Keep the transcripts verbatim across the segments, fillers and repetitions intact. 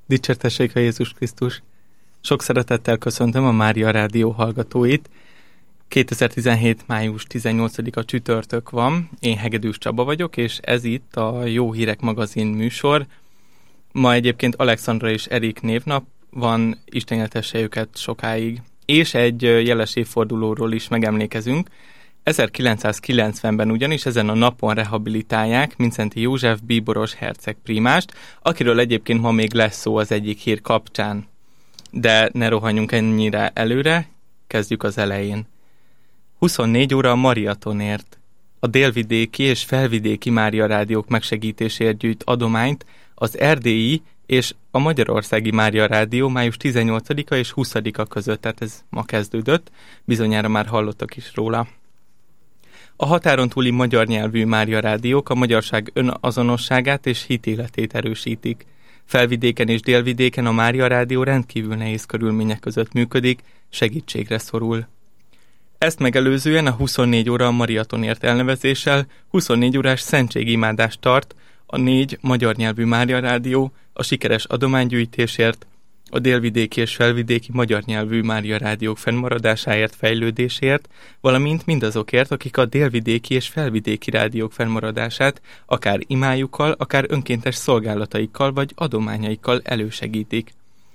Dicsértessék a Jézus Krisztus! Sok szeretettel köszöntöm a Mária Rádió hallgatóit. kétezer-tizenhét. május tizennyolcadika csütörtök van, én Hegedűs Csaba vagyok, és ez itt a Jó Hírek magazin műsor. Ma egyébként Alexandra és Erik névnap van, Isten éltesse őket sokáig. És egy jeles évfordulóról is megemlékezünk. ezerkilencszázkilencvenben ugyanis ezen a napon rehabilitálják Mindszenty József bíboros herceg primást, akiről egyébként ma még lesz szó az egyik hír kapcsán. De ne rohanjunk ennyire előre, kezdjük az elején. huszonnégy óra a maratonért. A délvidéki és felvidéki Mária Rádiók megsegítéséért gyűjt adományt az erdélyi és a magyarországi Mária Rádió május tizennyolcadika és huszadika között, tehát ez ma kezdődött, bizonyára már hallottak is róla. A határon túli magyar nyelvű Mária Rádiók a magyarság önazonosságát és hitéletét erősítik. Felvidéken és délvidéken a Mária Rádió rendkívül nehéz körülmények között működik, segítségre szorul. Ezt megelőzően a huszonnégy óra a maratonért elnevezéssel huszonnégy órás szentségimádást tart a négy magyar nyelvű Mária Rádió a sikeres adománygyűjtésért, a délvidéki és felvidéki magyar nyelvű Mária Rádiók fennmaradásáért, fejlődésért, valamint mindazokért, akik a délvidéki és felvidéki rádiók fennmaradását akár imájukkal, akár önkéntes szolgálataikkal vagy adományaikkal elősegítik.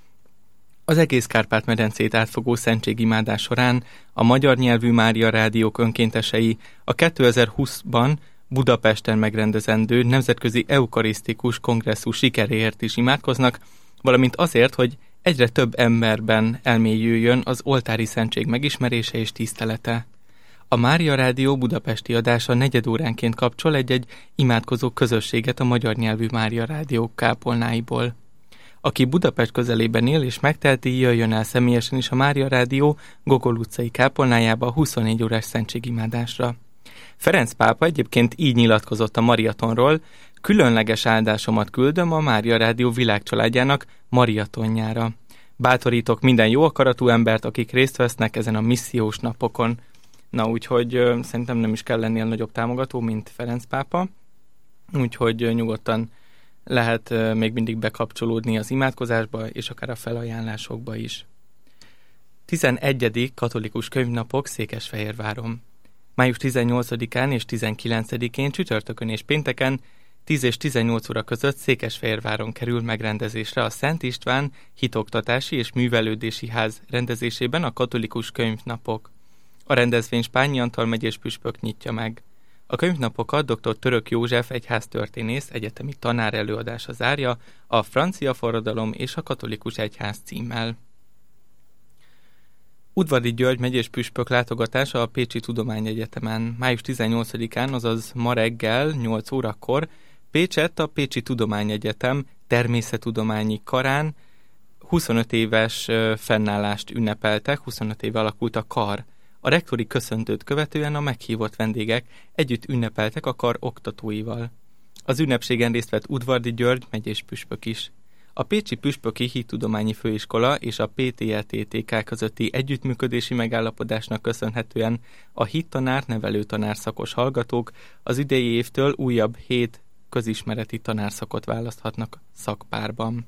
Az egész Kárpát-medencét átfogó szentségimádás során a magyar nyelvű Mária Rádiók önkéntesei a kétezer-húszban Budapesten megrendezendő nemzetközi eukarisztikus kongresszus sikeréért is imádkoznak, valamint azért, hogy egyre több emberben elmélyüljön az oltári szentség megismerése és tisztelete. A Mária Rádió budapesti adása negyedóránként kapcsol egy-egy imádkozó közösséget a magyar nyelvű Mária Rádiók kápolnáiból. Aki Budapest közelében él és megteheti, jöjjön el személyesen is a Mária Rádió Gogol utcai kápolnájába a huszonnégy órás szentségimádásra. Ferenc pápa egyébként így nyilatkozott a maratonról: különleges áldásomat küldöm a Mária Rádió világcsaládjának maratonjára. Bátorítok minden jó akaratú embert, akik részt vesznek ezen a missziós napokon. Na, úgyhogy ö, szerintem nem is kell lennél nagyobb támogató, mint Ferenc pápa, úgyhogy ö, nyugodtan lehet ö, még mindig bekapcsolódni az imádkozásba, és akár a felajánlásokba is. tizenegyedik katolikus könyvnapok Székesfehérváron. május tizennyolcadikán és tizenkilencedikén csütörtökön és pénteken tíz és tizennyolc óra között Székesfehérváron kerül megrendezésre a Szent István Hitoktatási és Művelődési Ház rendezésében a katolikus könyvnapok. A rendezvény Spányi Antal megyés püspök nyitja meg. A könyvnapokat dr. Török József egyháztörténész egyetemi tanár előadása zárja a Francia forradalom és a katolikus egyház címmel. Udvari György megyés püspök látogatása a Pécsi Tudományegyetemen. május tizennyolcadikán, azaz ma reggel nyolc órakor Pécsett a Pécsi Tudományegyetem természettudományi karán huszonöt éves fennállást ünnepeltek, huszonöt éve alakult a kar. A rektori köszöntőt követően a meghívott vendégek együtt ünnepeltek a kar oktatóival. Az ünnepségen részt vett Udvari György megyés püspök is. A Pécsi Püspöki Hittudományi Főiskola és a pé té é té té ká közötti együttműködési megállapodásnak köszönhetően a hittanár, nevelőtanár szakos hallgatók az idei évtől újabb hét közismereti tanárszakot választhatnak szakpárban.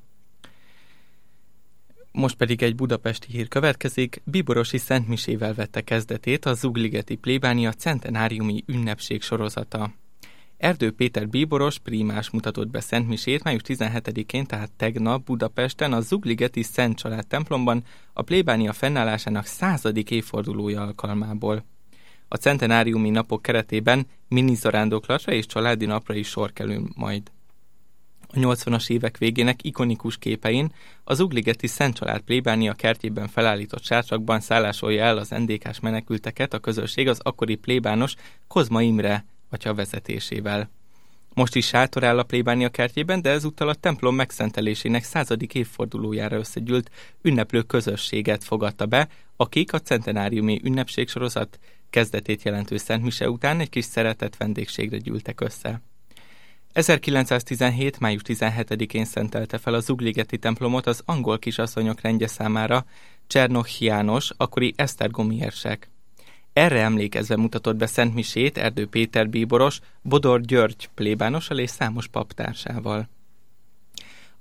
Most pedig egy budapesti hír következik. Bíborosi szentmisével vette kezdetét a Zugligeti plébánia centenáriumi ünnepség sorozata. Erdő Péter bíboros primás mutatott be szentmisét május tizenhetedikén, tehát tegnap Budapesten a Zugligeti Szent Család templomban a plébánia fennállásának századik évfordulója alkalmából. A centenáriumi napok keretében minizarándoklása és családi napra is sor kerül majd. A nyolcvanas évek végének ikonikus képein a Zugligeti Szent Család plébánia kertjében felállított sátrakban szállásolja el az en dé ká-s menekülteket a közösség az akkori plébános Kozma Imre atya vezetésével. Most is sátor áll a plébánia kertjében, de ezúttal a templom megszentelésének századik évfordulójára összegyűlt ünneplő közösséget fogadta be, akik a centenáriumi ünnepségsorozat kezdetét jelentő szentmise után egy kis szeretett vendégségre gyűltek össze. ezerkilencszáztizenhét. május tizenhetedikén szentelte fel a Zugligeti templomot az angol kisasszonyok rendje számára Csernoch János, akkori esztergomi érsek. Erre emlékezve mutatott be szentmisét Erdő Péter bíboros, Bodor György plébánossal és számos paptársával.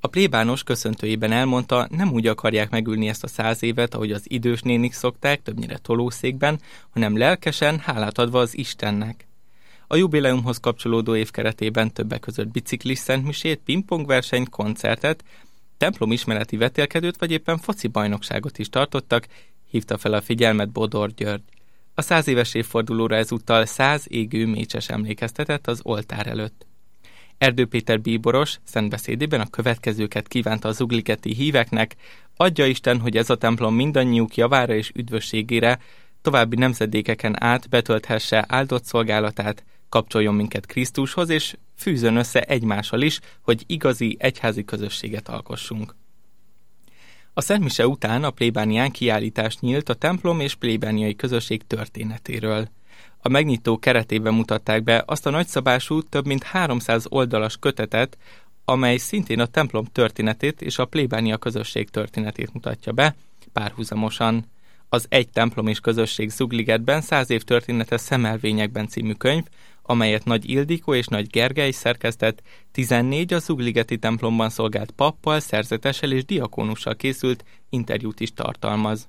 A plébános köszöntőjében elmondta, nem úgy akarják megülni ezt a száz évet, ahogy az idős nénik szokták, többnyire tolószékben, hanem lelkesen, hálát adva az Istennek. A jubileumhoz kapcsolódó év keretében többek között biciklis szentmisét, pingpongversenyt, koncertet, templomismereti vetélkedőt vagy éppen foci bajnokságot is tartottak, hívta fel a figyelmet Bodor György. A száz éves évfordulóra ezúttal száz égő mécses emlékeztetett az oltár előtt. Erdő Péter bíboros szentbeszédében a következőket kívánta az ugliketi híveknek: adja Isten, hogy ez a templom mindannyiuk javára és üdvösségére további nemzedékeken át betölthesse áldott szolgálatát, kapcsoljon minket Krisztushoz, és fűzön össze egymással is, hogy igazi egyházi közösséget alkossunk. A szentmise után a plébánián kiállítás nyílt a templom és plébániai közösség történetéről. A megnyitó keretében mutatták be azt a nagyszabású, több mint háromszáz oldalas kötetet, amely szintén a templom történetét és a plébánia közösség történetét mutatja be, párhuzamosan. Az Egy templom és közösség Zugligetben száz év története szemelvényekben című könyv, amelyet Nagy Ildikó és Nagy Gergely szerkesztett, tizennégy a zugligeti templomban szolgált pappal, szerzetessel és diakónussal készült interjút is tartalmaz.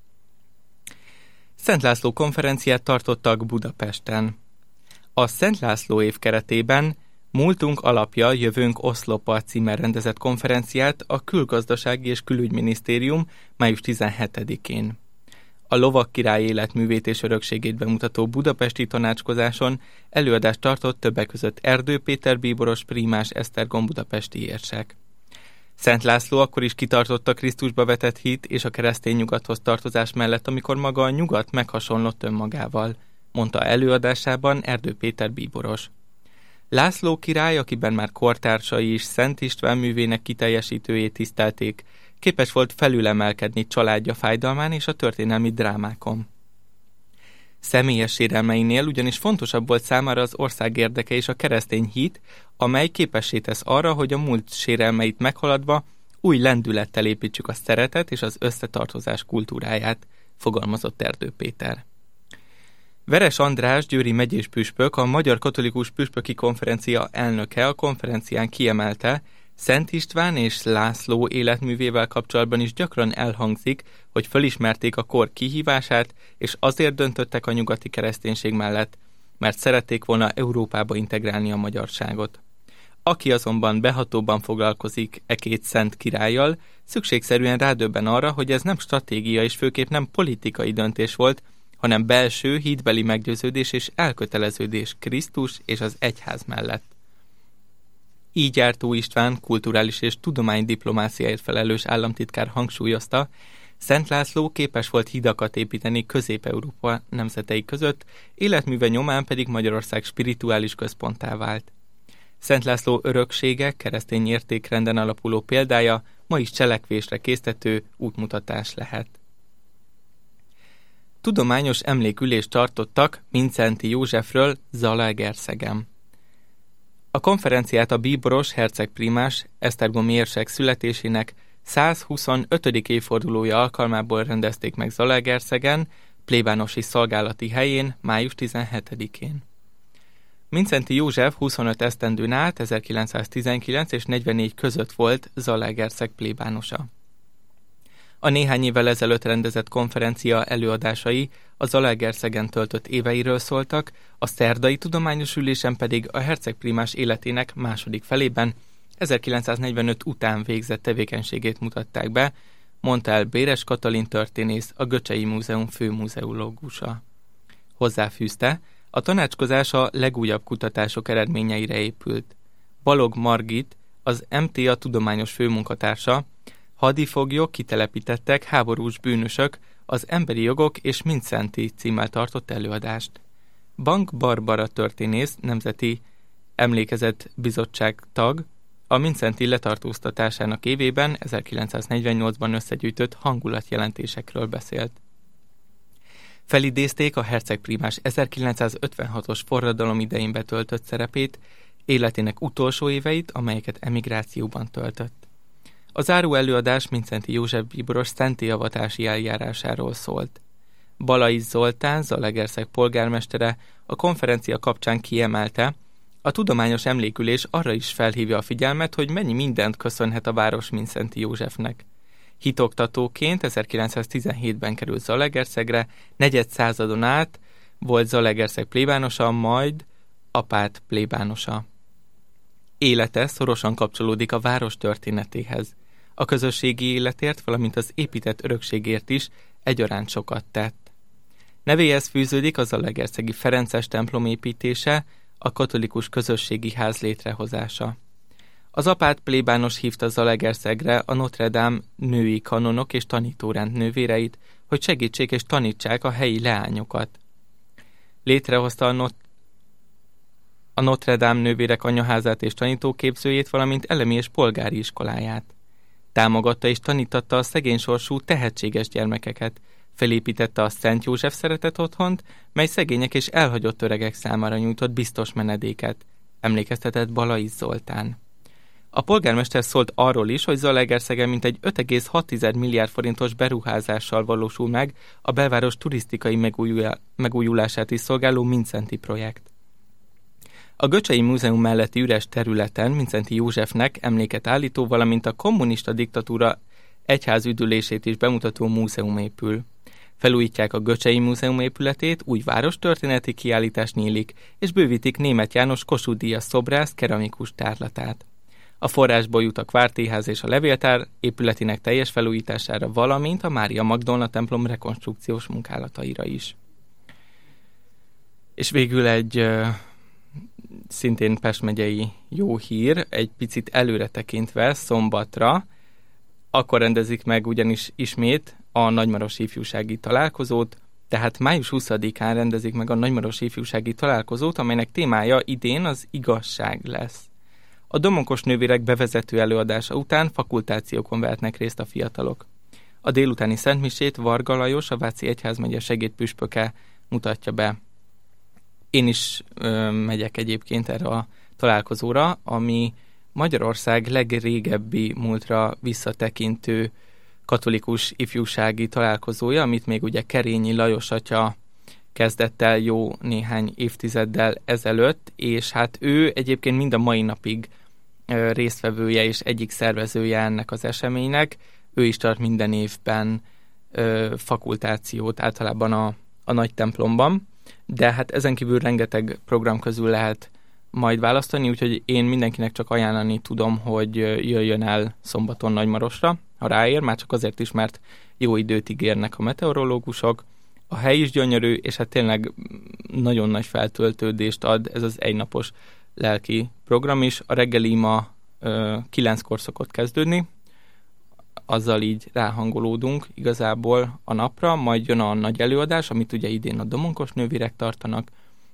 Szent László konferenciát tartottak Budapesten. A Szent László év keretében Múltunk alapja, jövőnk oszlopa címmel rendezett konferenciát a Külgazdasági és Külügyminisztérium május tizenhetedikén. A Lovak király életművét és örökségét bemutató budapesti tanácskozáson előadást tartott többek között Erdő Péter bíboros, prímás Esztergom budapesti érsek. Szent László akkor is kitartott a Krisztusba vetett hit és a keresztény nyugathoz tartozás mellett, amikor maga a nyugat meghasonlott önmagával, mondta előadásában Erdő Péter bíboros. László király, akiben már kortársai is Szent István művének kiteljesítőjét tisztelték, képes volt felülemelkedni családja fájdalmán és a történelmi drámákon. Személyes sérelmeinél ugyanis fontosabb volt számára az ország érdeke és a keresztény hit, amely képessé tesz arra, hogy a múlt sérelmeit meghaladva új lendülettel építsük a szeretet és az összetartozás kultúráját, fogalmazott Erdő Péter. Veres András győri megyés püspök, a Magyar Katolikus Püspöki Konferencia elnöke a konferencián kiemelte, Szent István és László életművével kapcsolatban is gyakran elhangzik, hogy fölismerték a kor kihívását, és azért döntöttek a nyugati kereszténység mellett, mert szerették volna Európába integrálni a magyarságot. Aki azonban behatóban foglalkozik e két szent királlyal, szükségszerűen rádöbben arra, hogy ez nem stratégia és főképp nem politikai döntés volt, hanem belső, hitbeli meggyőződés és elköteleződés Krisztus és az egyház mellett. Így Gyártó István, kulturális és tudománydiplomáciáért felelős államtitkár hangsúlyozta, Szent László képes volt hidakat építeni Közép-Európa nemzetei között, életműve nyomán pedig Magyarország spirituális központtá vált. Szent László öröksége, keresztény értékrenden alapuló példája ma is cselekvésre késztető útmutatás lehet. Tudományos emlékülést tartottak Mindszenty Józsefről Zalaegerszegen. A konferenciát a bíboros hercegprímás esztergomi érsek születésének százhuszonötödik évfordulója alkalmából rendezték meg Zalaegerszegen, plébánosi szolgálati helyén május tizenhetedikén. Mindszenty József huszonöt esztendőn át ezerkilencszáztizenkilenc és negyvennégy között volt Zalaegerszeg plébánosa. A néhány évvel ezelőtt rendezett konferencia előadásai a Zalaegerszegen töltött éveiről szóltak, a szerdai tudományos ülésen pedig a hercegprímás életének második felében, ezerkilencszáznegyvenöt után végzett tevékenységét mutatták be, mondta el Béres Katalin történész, a Göcsei Múzeum főmuzeológusa. Hozzáfűzte, a tanácskozás a legújabb kutatások eredményeire épült. Balog Margit, az em té á tudományos főmunkatársa, hadifoglyok, kitelepítettek, háborús bűnösök, az emberi jogok és Mindszenty címmel tartott előadást. Bank Barbara történész, nemzeti emlékezet bizottság tag, a Mindszenty letartóztatásának évében ezerkilencszáznegyvennyolcban összegyűjtött hangulatjelentésekről beszélt. Felidézték a hercegprímás ezerkilencszázötvenhatos forradalom idején betöltött szerepét, életének utolsó éveit, amelyeket emigrációban töltött. A záró előadás Mindszenty József bíboros szenttélyavatási eljárásáról szólt. Balaisz Zoltán, Zalaegerszeg polgármestere a konferencia kapcsán kiemelte, A tudományos emlékülés arra is felhívja a figyelmet, hogy mennyi mindent köszönhet a város Mindszenty Józsefnek. Hitoktatóként ezerkilencszáztizenhétben került Zalaegerszegre, negyed századon át volt Zalaegerszeg plébánosa, majd apát plébánosa. Élete szorosan kapcsolódik a város történetéhez. A közösségi életért, valamint az épített örökségért is egyaránt sokat tett. Nevéhez fűződik a zalaegerszegi Ferences templom építése, a katolikus közösségi ház létrehozása. Az apát plébános hívta Zalaegerszegre a Notre Dame női kanonok és tanítórend nővéreit, hogy segítsék és tanítsák a helyi leányokat. Létrehozta a, Not- a Notre Dame nővérek anyaházát és tanítóképzőjét, valamint elemi és polgári iskoláját. Támogatta és tanítatta a szegénysorsú, tehetséges gyermekeket, felépítette a Szent József Szeretet Otthont, mely szegények és elhagyott öregek számára nyújtott biztos menedéket, emlékeztetett Balai Zoltán. A polgármester szólt arról is, hogy Zalaegerszegen mintegy öt egész hat milliárd forintos beruházással valósul meg a belváros turisztikai megújulását is szolgáló Mindszenty projekt. A Göcsei Múzeum melletti üres területen Mindszenty Józsefnek emléket állító, valamint a kommunista diktatúra egyházüdülését is bemutató múzeum épül. Felújítják a Göcsei Múzeum épületét, új várostörténeti kiállítás nyílik, és bővítik Németh János Kossuth Díjas szobrász keramikus tárlatát. A forrásból jut a Kvártéház és a levéltár épületének teljes felújítására, valamint a Mária Magdolna templom rekonstrukciós munkálataira is. És végül egy uh, szintén Pest megyei jó hír, egy picit előre tekintve szombatra, akkor rendezik meg ugyanis ismét a Nagymarosi ifjúsági találkozót, tehát május huszadikán rendezik meg a Nagymarosi ifjúsági találkozót, amelynek témája idén az igazság lesz. A Domonkos nővérek bevezető előadása után fakultációkon vehetnek részt a fiatalok. A délutáni szentmisét Varga Lajos, a Váci Egyházmegye segédpüspöke mutatja be. Én is ö, megyek egyébként erre a találkozóra, ami Magyarország legrégebbi múltra visszatekintő katolikus ifjúsági találkozója, amit még ugye Kerényi Lajos atya kezdett el jó néhány évtizeddel ezelőtt, és hát ő egyébként mind a mai napig ö, résztvevője és egyik szervezője ennek az eseménynek. Ő is tart minden évben ö, fakultációt, általában a, a nagy templomban, de hát ezen kívül rengeteg program közül lehet majd választani, úgyhogy én mindenkinek csak ajánlani tudom, hogy jöjjön el szombaton Nagymarosra, ha ráér, már csak azért is, mert jó időt ígérnek a meteorológusok, a hely is gyönyörű, és hát tényleg nagyon nagy feltöltődést ad ez az egynapos lelki program is. A reggeli ma ö, kilenckor szokott kezdődni, azzal így ráhangolódunk igazából a napra, majd jön a nagy előadás, amit ugye idén a Domonkos nővérek tartanak,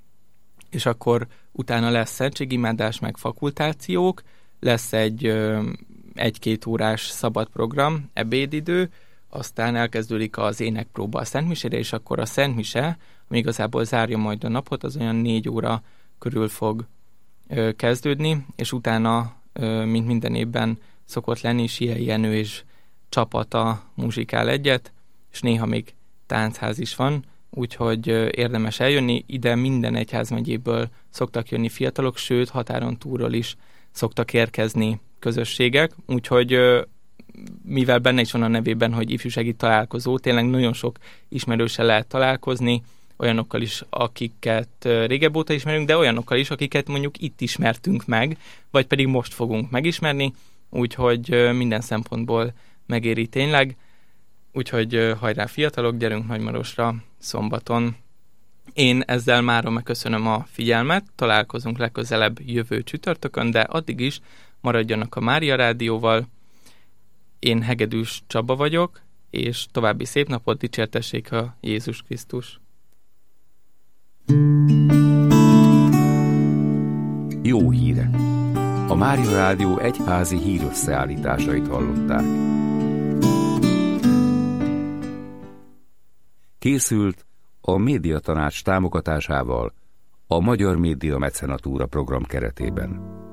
és akkor utána lesz szentségimádás, meg fakultációk, lesz egy ö, egy-két órás szabad program, ebédidő, aztán elkezdődik az énekpróba a Szentmisére, és akkor a Szentmise, ami igazából zárja majd a napot, az olyan négy óra körül fog ö, kezdődni, és utána, ö, mint minden évben szokott lenni, Siei Jenő és csapata muzsikál egyet, és néha még táncház is van, úgyhogy érdemes eljönni. Ide minden egyházmegyéből szoktak jönni fiatalok, sőt, határon túlról is szoktak érkezni közösségek, úgyhogy mivel benne is van a nevében, hogy ifjúsági találkozó, tényleg nagyon sok ismerőssel lehet találkozni, olyanokkal is, akiket régebb óta ismerünk, de olyanokkal is, akiket mondjuk itt ismertünk meg, vagy pedig most fogunk megismerni, úgyhogy minden szempontból megéri tényleg. Úgyhogy hajrá fiatalok, gyerünk Nagymarosra szombaton. Én ezzel mára megköszönöm a figyelmet, találkozunk legközelebb jövő csütörtökön, de addig is maradjanak a Mária Rádióval. Én Hegedűs Csaba vagyok, és további szép napot, dicsértessék a Jézus Krisztus. Jó hírek! A Mária Rádió egyházi hírösszeállításait hallották. Készült a Médiatanács támogatásával a Magyar Média Mecenatúra program keretében.